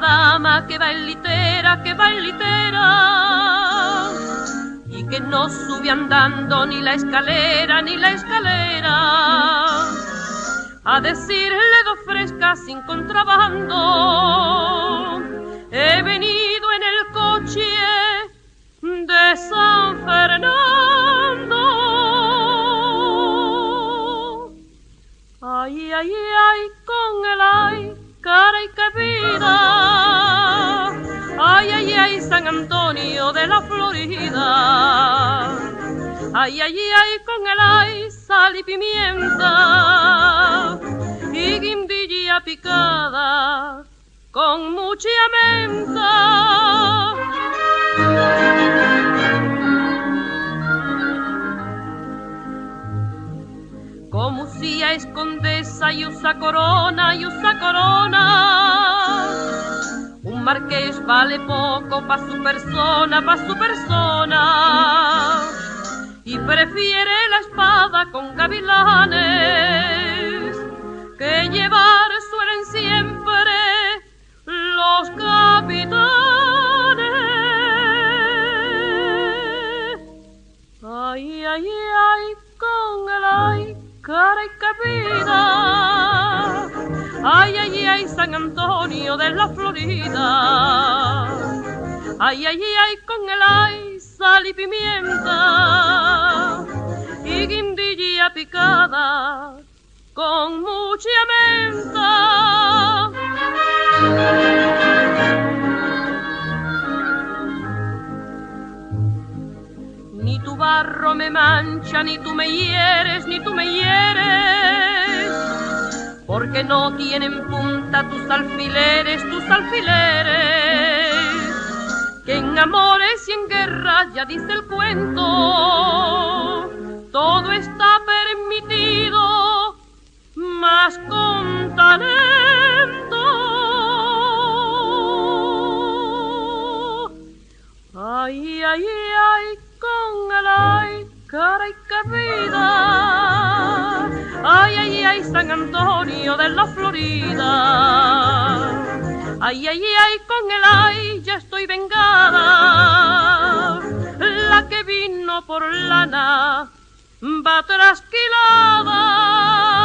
dama que va en litera, que va en litera, y que no sube andando ni la escalera, ni la escalera, a decirle dos frescas sin contrabando. He venido en el coche de San Fernando. Ay, ay, ay, con el ay, cara y que vida. Ay, ay, ay, San Antonio de la Florida. Ay, ay, ay, con el ay, sal y pimienta y guindilla picada con mucha menta. Como Usía es condesa y usa corona, y usa corona, un marqués vale poco pa' su persona, pa' su persona, y prefiere la espada con gavilanes que llevar suelen siempre los capitanes. Ay, ay, ay, con el ay, cara y que vida. Ay, ay, ay, San Antonio de la Florida. Ay, ay, ay, con el ay, sal y pimienta y guindilla picada con mucha menta. Ni tu barro me mancha, ni tú me hieres, ni tú me hieres, porque no tienen punta tus alfileres, que en amores y en guerras ya dice el cuento, todo está permitido, mas con talento. Ay, ay, ay, con el ay, cara y que vida. Ay, ay, ay, San Antonio de la Florida. Ay, ay, ay, con el ay, ya estoy vengada. La que vino por lana va trasquilada.